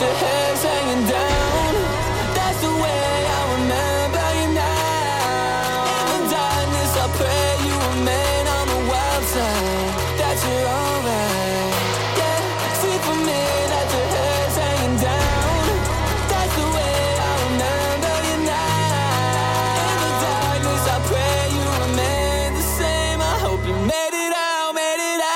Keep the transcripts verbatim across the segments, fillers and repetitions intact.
your hair's hanging down. That's the way I remember you now. In the darkness, I pray you remain on the wild side. That you're alright. Yeah, sleep for me that your hair's hanging down. That's the way I remember you now. In the darkness, I pray you remain the same. I hope you made it out, made it out.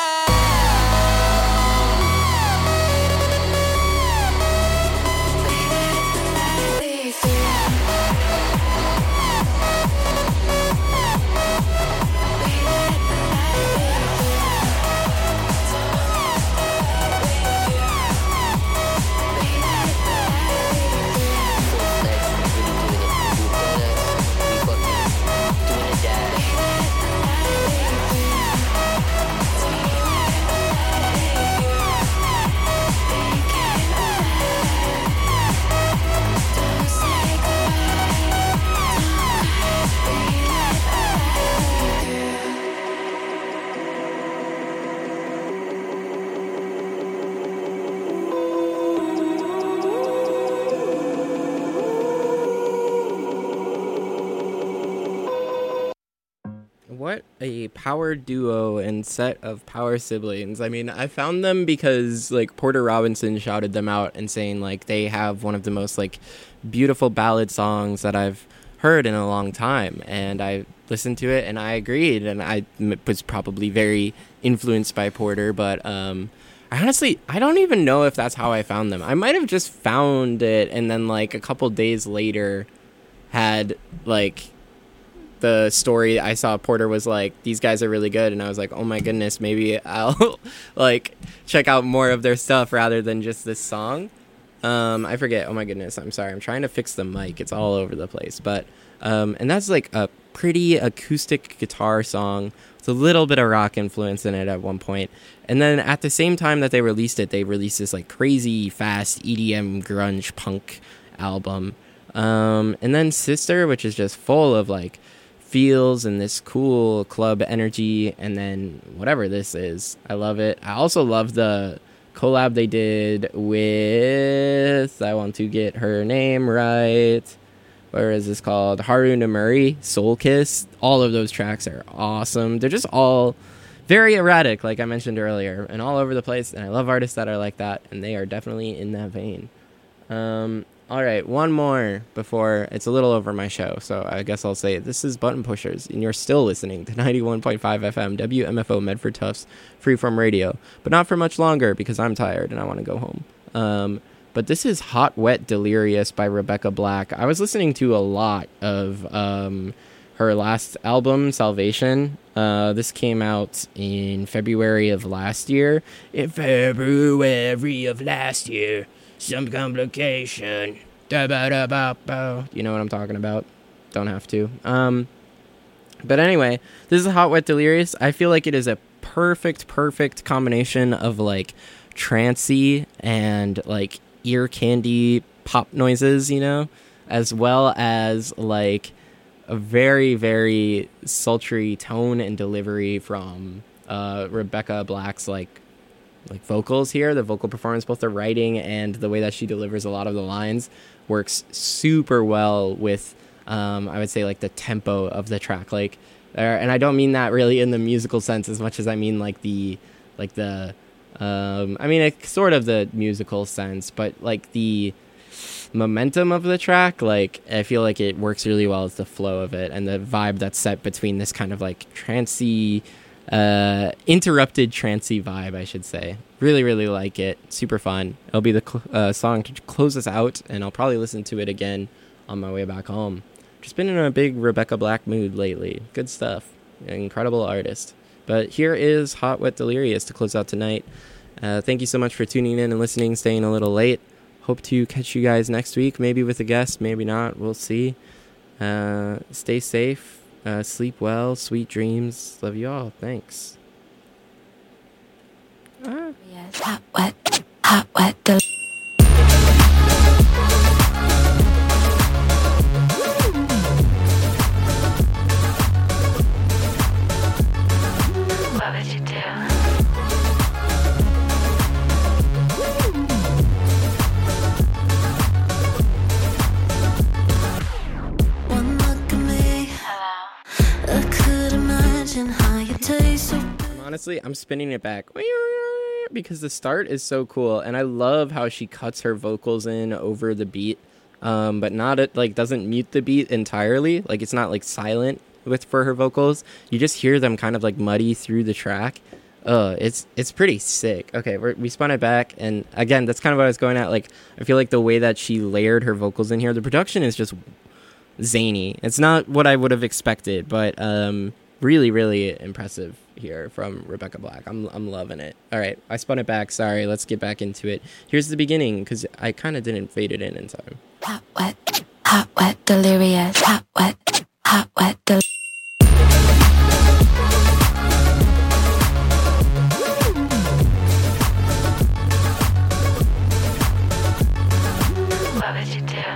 What a power duo and set of power siblings. I mean, I found them because, like, Porter Robinson shouted them out and saying, like, they have one of the most, like, beautiful ballad songs that I've heard in a long time. And I listened to it and I agreed. And I was probably very influenced by Porter. But um, I honestly, I don't even know if that's how I found them. I might have just found it and then, like, a couple days later had, like... the story I saw Porter was like, these guys are really good, and I was like, oh my goodness, maybe I'll like check out more of their stuff rather than just this song. um I forget, oh my goodness, I'm sorry, I'm trying to fix the mic, it's all over the place. But um and that's like a pretty acoustic guitar song with a little bit of rock influence in it at one point. And then at the same time that they released it, they released this like crazy fast E D M grunge punk album. Um and then Sister, which is just full of like feels and this cool club energy, and then whatever this is, I love it. I also love the collab they did with, I want to get her name right, where is this called, Haruna Murray, Soul Kiss. All of those tracks are awesome. They're just all very erratic, like I mentioned earlier, and all over the place, and I love artists that are like that, and they are definitely in that vein. um All right, one more before it's a little over my show, so I guess I'll say it. This is Button Pushers, and you're still listening to ninety-one point five F M, W M F O Medford Tufts, Freeform Radio, but not for much longer because I'm tired and I want to go home. Um, but this is Hot, Wet, Delirious by Rebecca Black. I was listening to a lot of um, her last album, Salvation. Uh, this came out in February of last year. In February of last year. Some complication. Da-ba-da-ba-ba. You know what I'm talking about? Don't have to. Um, but anyway, this is Hot, Wet, Delirious. I feel like it is a perfect, perfect combination of like trancey and like ear candy pop noises, you know, as well as like a very, very sultry tone and delivery from uh, Rebecca Black's like like vocals here. The vocal performance, both the writing and the way that she delivers a lot of the lines, works super well with um I would say like the tempo of the track, like uh, and I don't mean that really in the musical sense as much as I mean like the like the um I mean it's sort of the musical sense, but like the momentum of the track, like I feel like it works really well with the flow of it and the vibe that's set between this kind of like trancey uh interrupted trancey vibe, I should say. Really, really like it. Super fun. It'll be the cl- uh, song to close us out, and I'll probably listen to it again on my way back home. Just been in a big Rebecca Black mood lately. Good stuff. An incredible artist. But here is Hot, Wet, Delirious to close out tonight. Uh, thank you so much for tuning in and listening, staying a little late. Hope to catch you guys next week, maybe with a guest, maybe not. We'll see. Uh, stay safe. Uh, sleep well. Sweet dreams. Love you all. Thanks. Ah. Yes. Hot, wet, hot, wet, del- What would you do? taste so Honestly, I'm spinning it back because the start is so cool, and I love how she cuts her vocals in over the beat, um, but not it like doesn't mute the beat entirely. Like it's not like silent with for her vocals. You just hear them kind of like muddy through the track. Uh, it's it's pretty sick. Okay, we're, we spun it back, and again, that's kind of what I was going at. Like, I feel like the way that she layered her vocals in here, the production is just zany. It's not what I would have expected, but um, really, really impressive here from Rebecca Black. I'm I'm loving it. All right, I spun it back. Sorry, let's get back into it. Here's the beginning because I kind of didn't fade it in in time. Hot, wet, hot, wet, delirious. Hot, wet, hot, wet, delirious. What would you do?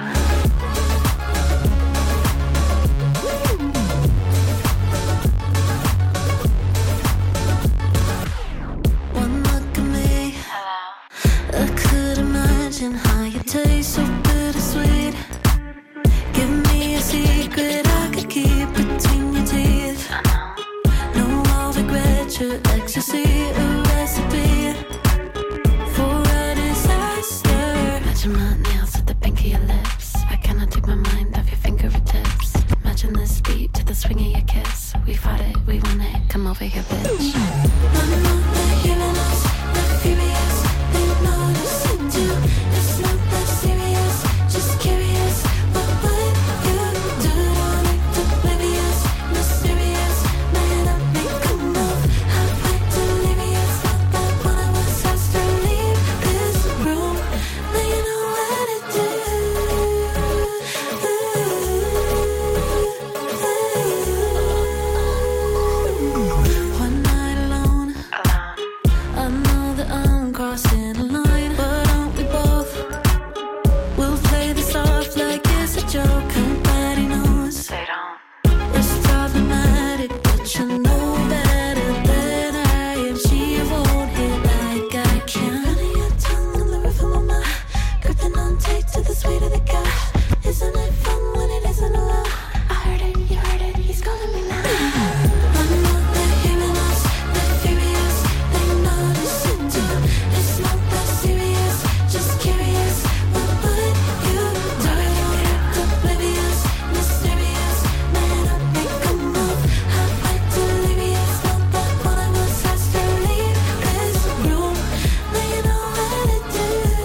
one look at me. I could imagine how you taste so bittersweet. Give me a secret I could keep between your teeth. No, I'll regret your ecstasy, a recipe for a disaster. Imagine my nails at the pink of your lips. I cannot take my mind off your fingertips. Imagine this beat to the swing of your kiss. We fought it, we won it, come over here, bitch. I'm not the hearing us, the furious. They notice it too. It's not that serious, just curious. What would you do? Don't act oblivious, mysterious. Man, I make a move. Hot, wet, delirious. Not that one of us has to leave this room. Now you know what to do. One night alone. I know that I'm crossing a line, but aren't we both? We'll play this off like it's a joke. Nobody knows. They don't. It's problematic, but you know better than I am. She won't hit like I can. Running your tongue on the roof of my mouth, gripping on tight to the sweet of the couch. Isn't it fun when it isn't allowed? I heard it, you heard it, he's calling me now. I'm not the hearing us, the furious. They notice it too. It's not that serious, just curious. What would you do? Don't act oblivious, mysterious. Man, I make a move. Hot, wet, delirious. Not that one of us has to leave this room. Now you know what to do.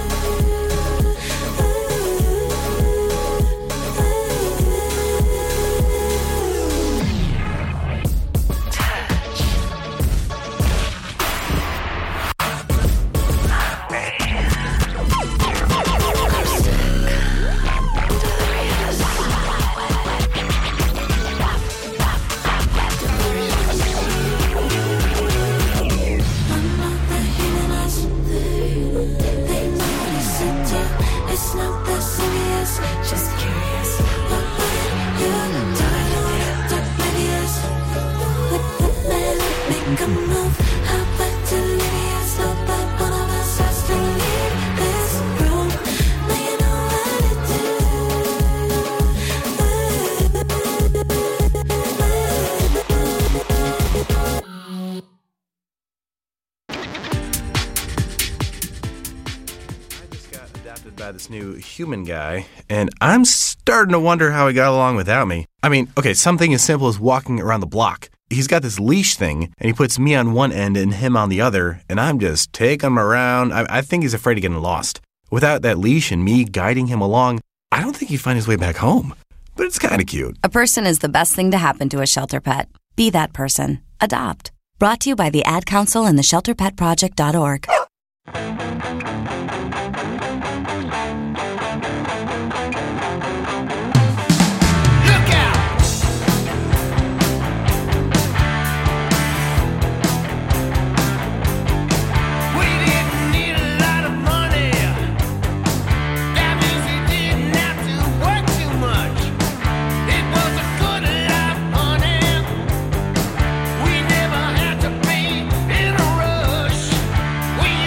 I'm not the hearing us. They notice it too. It's not that serious, just curious. What would you do? Don't act oblivious. Man, make a move. Hot, wet, delirious. Not that one of us has to leave this room. Now you know what to do. I just got adopted by this new human guy, and I'm starting to wonder how he got along without me. I mean, okay, something as simple as walking around the block. He's got this leash thing, and he puts me on one end and him on the other, and I'm just taking him around. I, I think he's afraid of getting lost. Without that leash and me guiding him along, I don't think he'd find his way back home. But it's kind of cute. A person is the best thing to happen to a shelter pet. Be that person. Adopt. Brought to you by the Ad Council and the shelter pet project dot org. Look out! We didn't need a lot of money. That means we didn't have to work too much. It was a good life, honey. We never had to be in a rush. We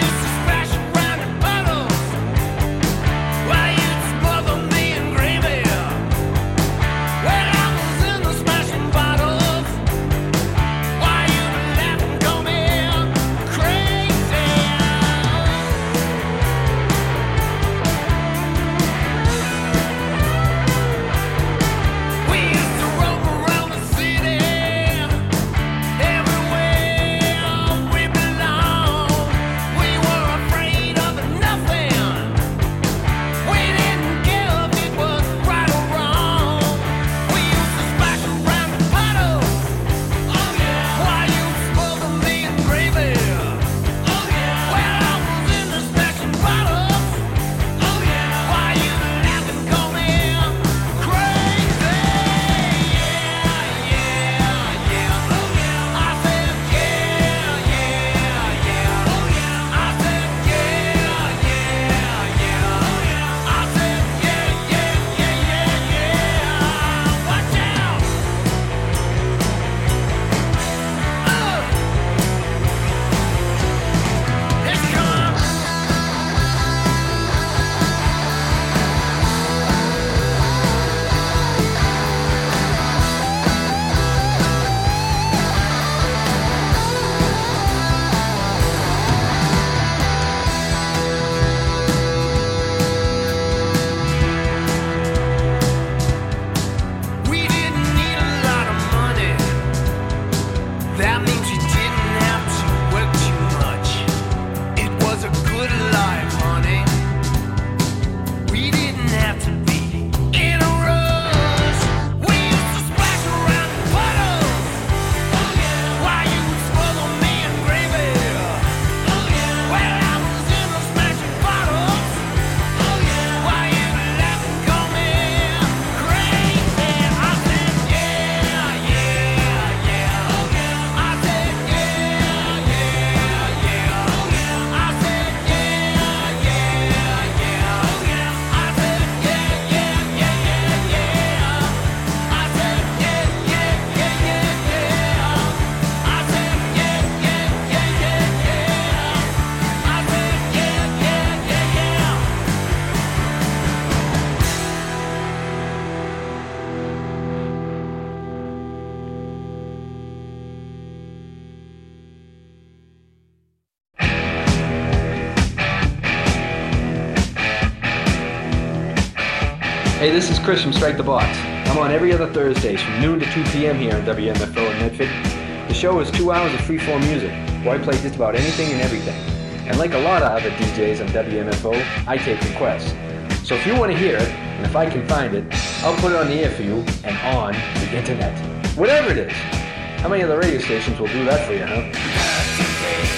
Hey, this is Chris from Strike the Box. I'm on every other Thursdays from noon to two p.m. here on W M F O in Medford. The show is two hours of freeform music, where I play just about anything and everything. And like a lot of other D Js on W M F O, I take requests. So if you want to hear it, and if I can find it, I'll put it on the air for you and on the internet. Whatever it is. How many other radio stations will do that for you, huh?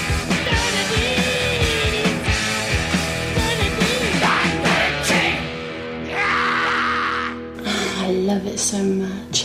I love it so much.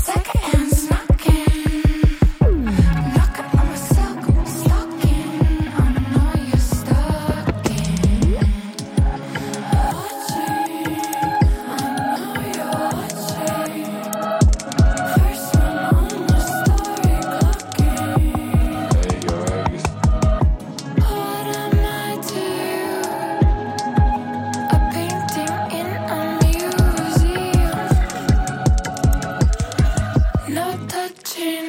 Seconds knocking, knocking on my silk stocking. I know you're stalking, watching. I know you're watching. First one on the story clocking. What am I to you? A painting in a museum. No touching.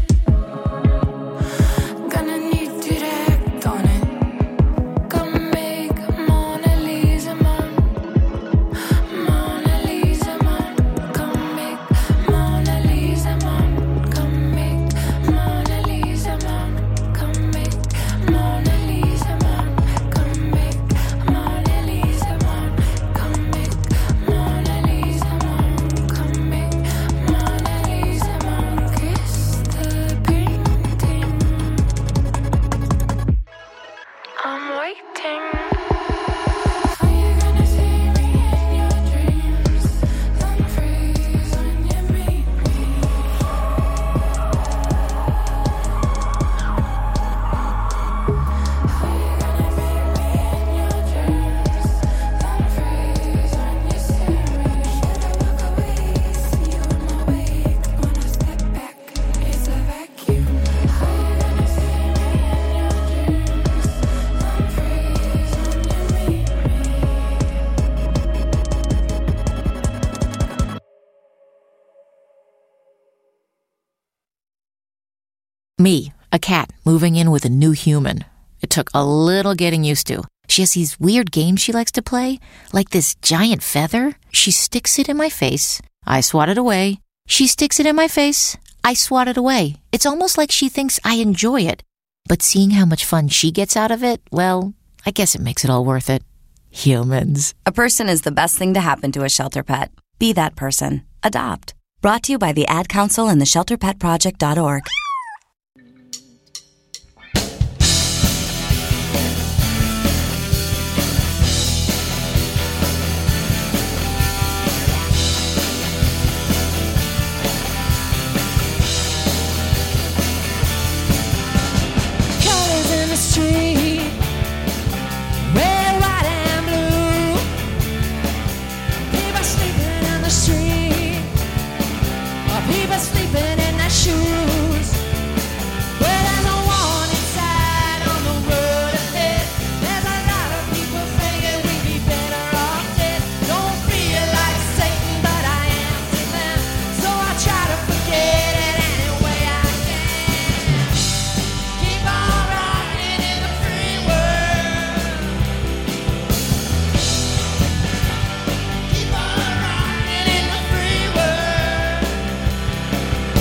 Gonna need to act on it. Come make Mona Lisa, mom. Mona Lisa, mom. Come make Mona Lisa, mom. Come make Mona Lisa, mom. Come make Mona Lisa, mom. Come make Mona Lisa, mom. Come make Mona Lisa, mom. Come make Mona Lisa, mom. Kiss the painting. I'm waiting. Are you gonna see me in your dreams? Don't freeze when you meet me. Are you gonna meet me in your dreams? Don't freeze when you see me. Should I walk away? See you in my wake. When I step back, it's a vacuum. Are you gonna see me in your dreams? Don't freeze when you meet me. Me, a cat, moving in with a new human. It took a little getting used to. She has these weird games she likes to play, like this giant feather. She sticks it in my face. I swat it away. She sticks it in my face. I swat it away. It's almost like she thinks I enjoy it. But seeing how much fun she gets out of it, well, I guess it makes it all worth it. Humans. A person is the best thing to happen to a shelter pet. Be that person. Adopt. Brought to you by the Ad Council and the shelter pet project dot org. Colors in the street, red, white, and blue. People sleeping in the street, or people sleeping in their shoes. Well, there's a warning sign on the road ahead. There's a lot of people thinking we'd be better off dead. Don't feel like Satan, but I am to them, so I try to forget it any way I can. Keep on rocking in the free world. Keep on rocking in the free world.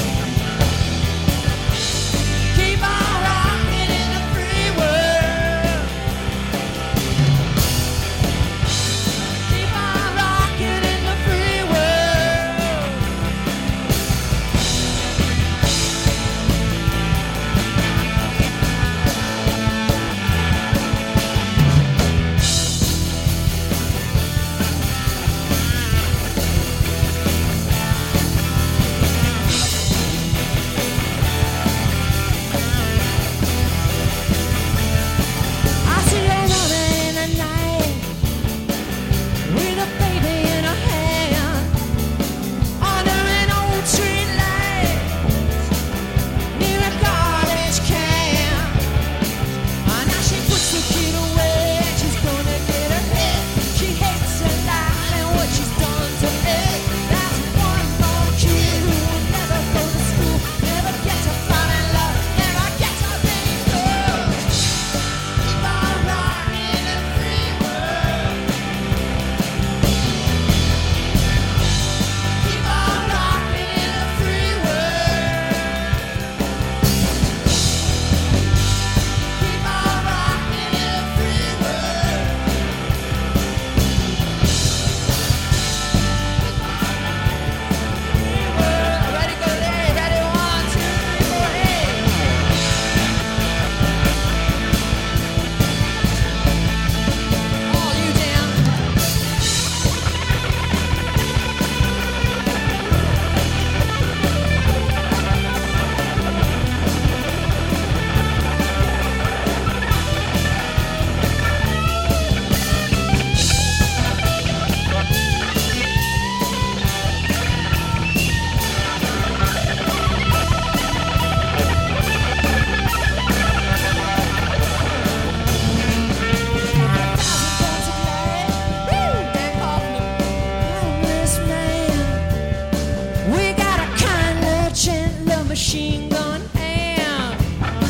machine gun amp.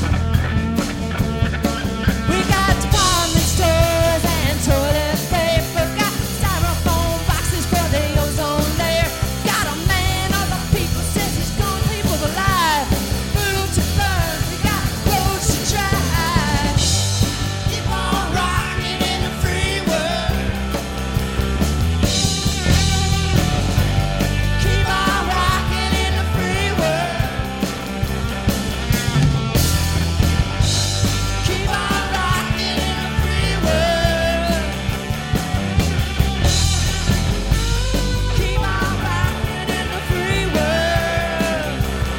We got department stores and toilet paper. Got styrofoam boxes for the ozone layer. Got a man of the people says he's gonna people alive. Food to burn, we got roads to drive. Keep on rocking in the free world. Keep on rocking in the free world. Keep on rocking in the free world. Keep on rocking in the free world.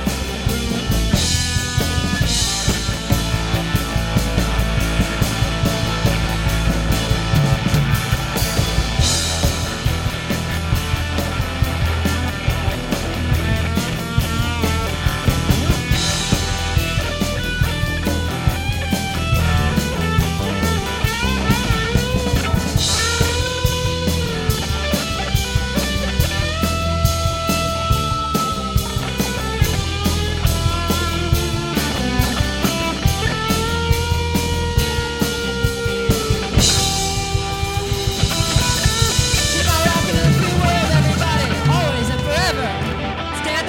Keep on rocking in the free world, everybody, always and forever. Stand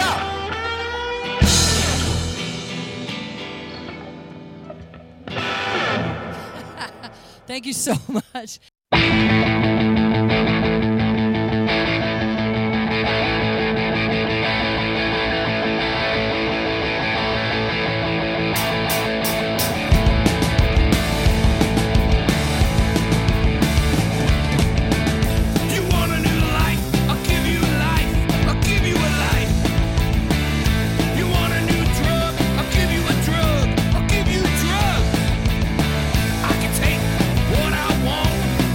up. Thank you so much. You want a new life? I'll give you life. I'll give you a life. You want a new drug? I'll give you a drug. I'll give you drugs. I can take what I want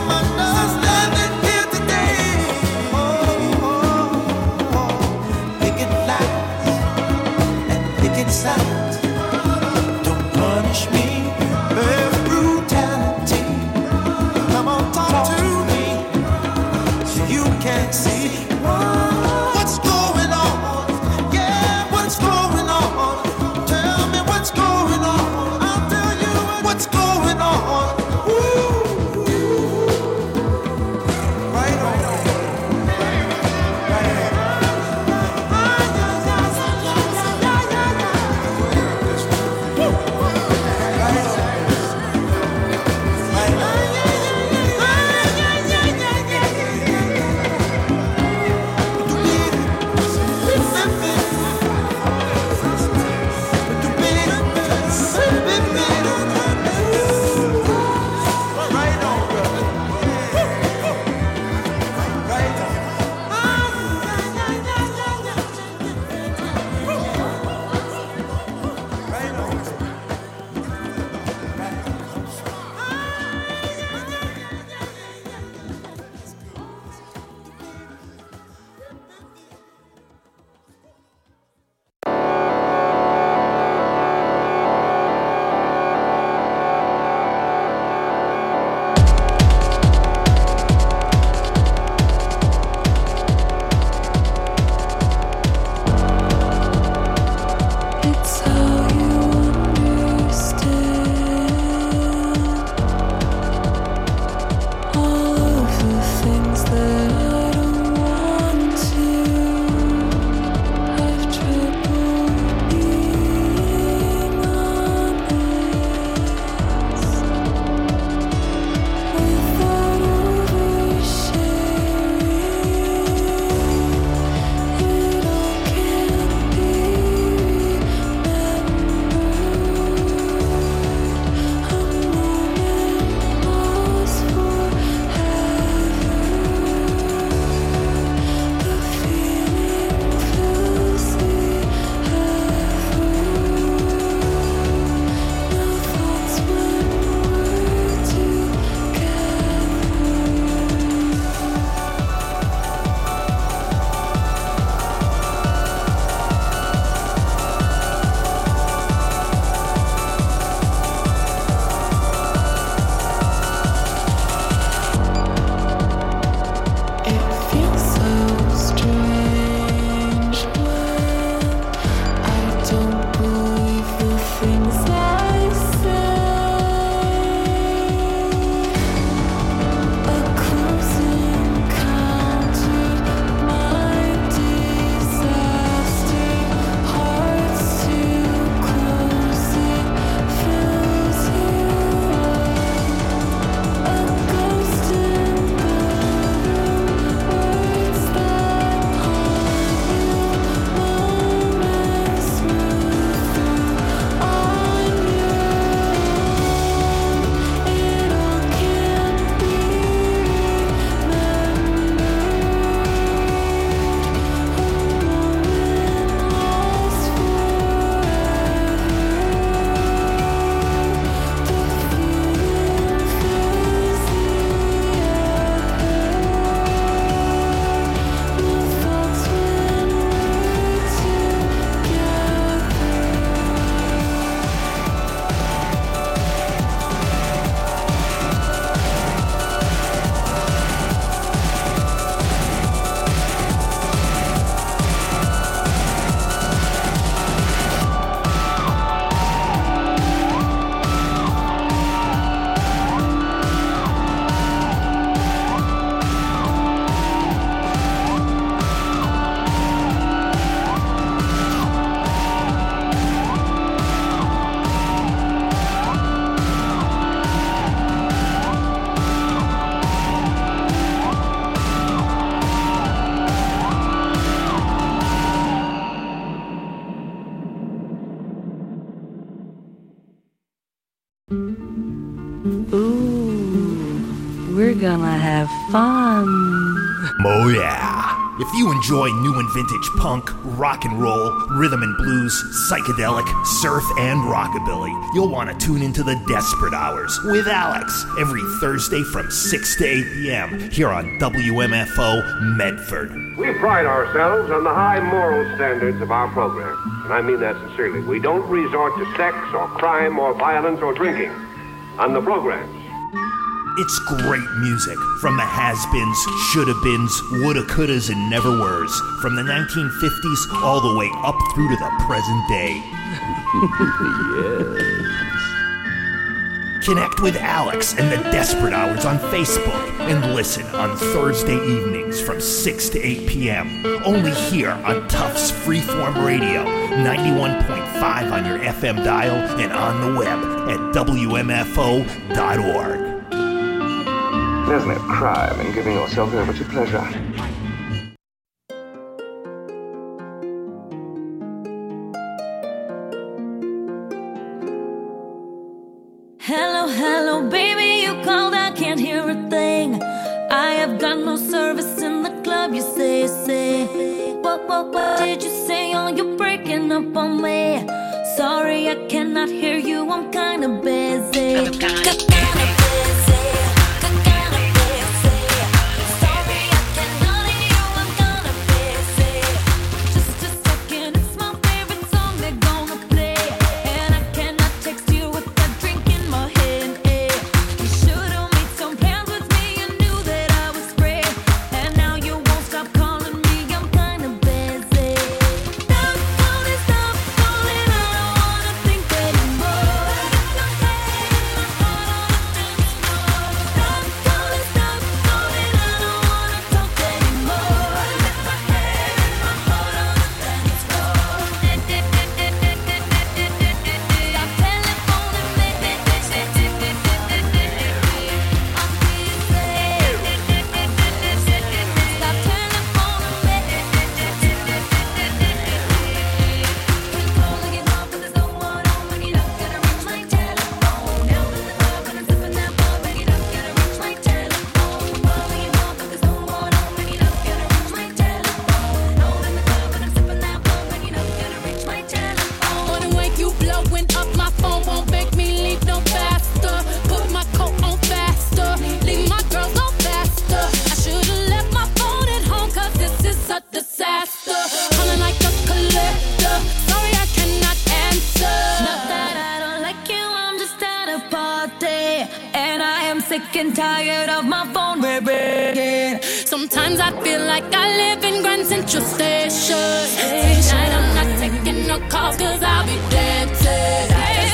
We're gonna have fun. Oh yeah. If you enjoy new and vintage punk, rock and roll, rhythm and blues, psychedelic, surf, and rockabilly, you'll want to tune into the Desperate Hours with Alex every Thursday from six to eight p.m. here on W M F O Medford. We pride ourselves on the high moral standards of our program, and I mean that sincerely. We don't resort to sex or crime or violence or drinking on the programs. It's great music from the has-beens, shoulda-beens, woulda-couldas, and never-weres, from the nineteen fifties all the way up through to the present day. Yes. Connect with Alex and the Desperate Hours on Facebook and listen on Thursday evenings from six to eight p.m. only here on Tufts Freeform Radio, ninety-one point five on your F M dial and on the web at W M F O dot org. There's no crime in giving yourself over to pleasure. Hello, hello, baby, you called, I can't hear a thing. I have got no service in the club, you say, say. What, what, what did you say? Oh, you're breaking up on me. Sorry, I cannot hear you, I'm kinda busy. I'm kinda busy. sick and tired of my phone ringing. Sometimes I feel like I live in Grand Central Station. Tonight I'm not taking no calls cause I'll be dancing.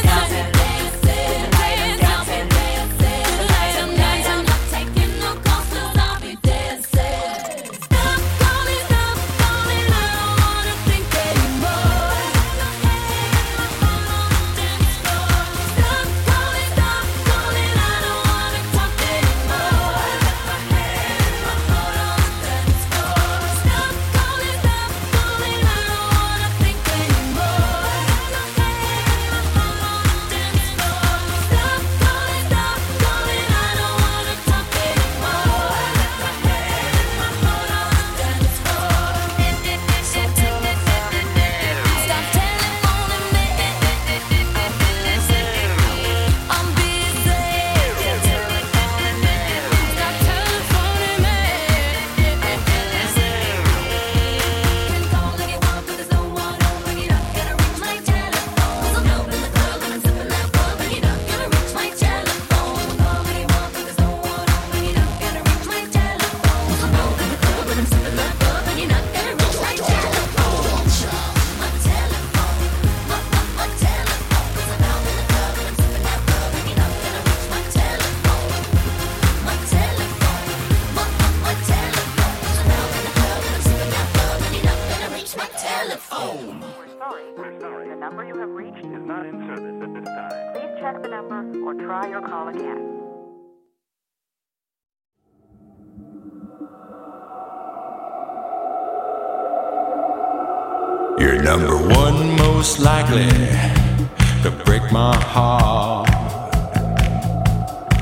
You're number one most likely to break my heart.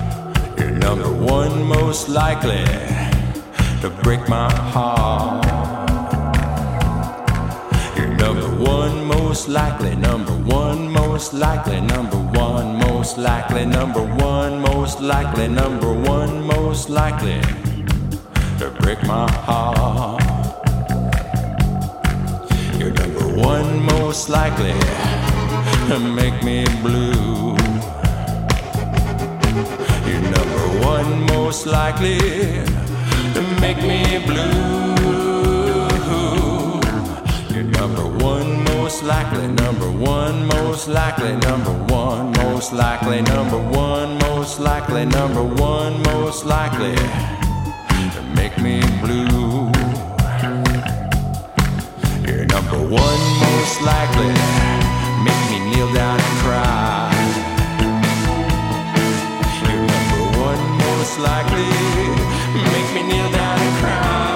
You're number one most likely to break my heart. most likely, number one, most likely, number one, most likely, number one, most likely, number one, most likely to break my heart. You're number one, most likely to make me blue. You're number one, most likely to make me blue. You're number one, most likely, number one, most likely, number one, most likely, number one, most likely, number one, most likely to make me blue. You're number one, most likely, make me kneel down and cry. You're number one, most likely, make me kneel down and cry.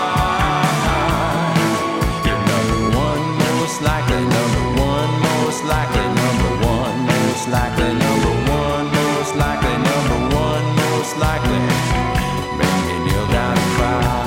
Likely number one, most likely number one, most likely number one, most likely number one, most likely make me kneel down and cry.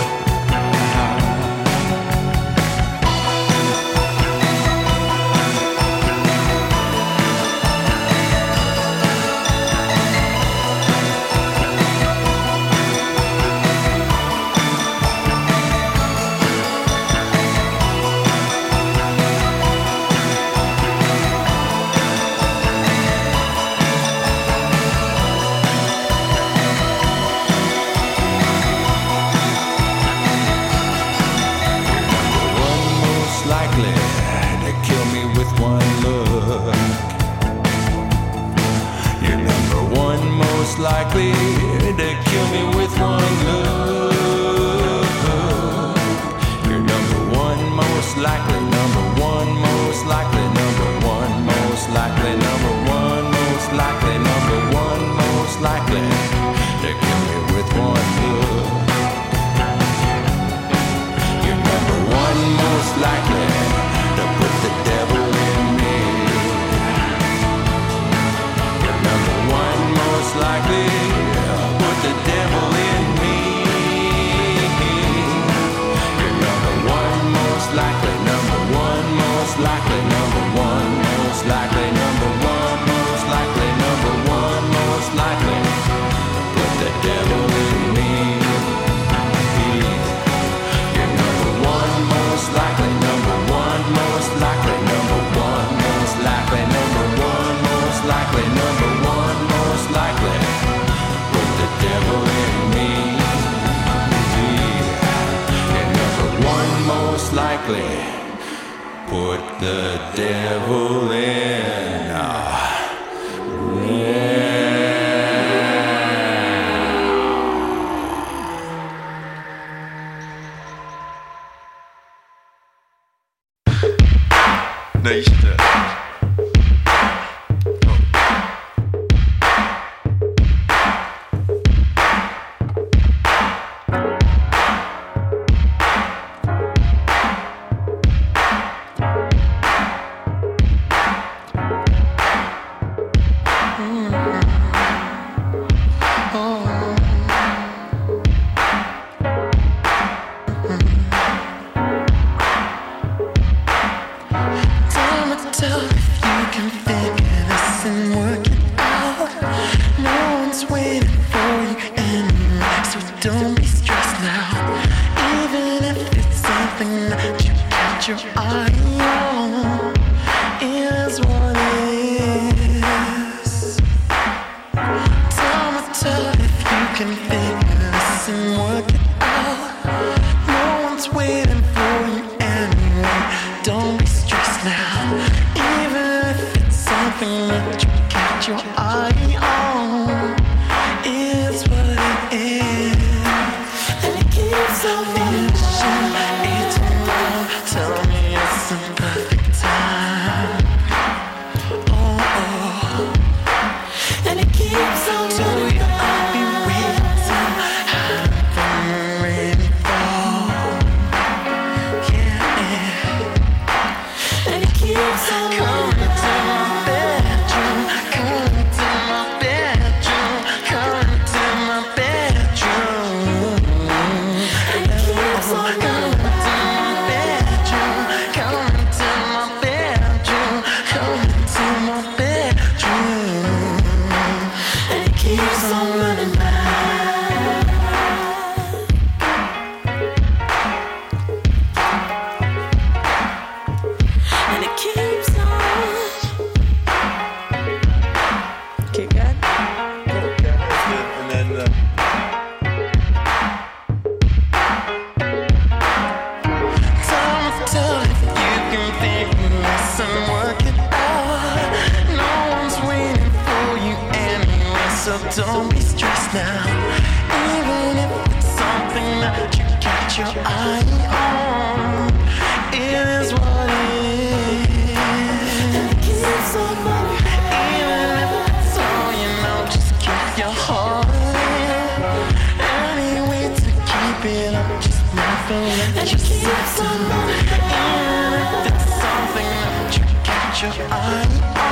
Likely to kill me with one look. You're number one, most likely, number one, most likely, number one, most likely, number one, most likely, number one, most likely to kill me with one look. You're number one, most likely to put the devil in me. You're number one, most likely put the devil in me. You're number one, most likely, number one, most likely, number one, most likely, number one, most likely, number one, most likely put the devil in me. You're number one, most likely, number one, most likely, number one, most likely, number one, most likely, number one, most likely put the devil in me. You're number one, most likely put the devil in. Ah, yeah. Nächste. Come to my bedroom. now. Even if it's something that you got your eye on, it is what it is. And keeps on moving. Even if it's all you know, just keep your heart in. Any way to keep it up, just never let yourself down. Even if it's something that you got your eye on.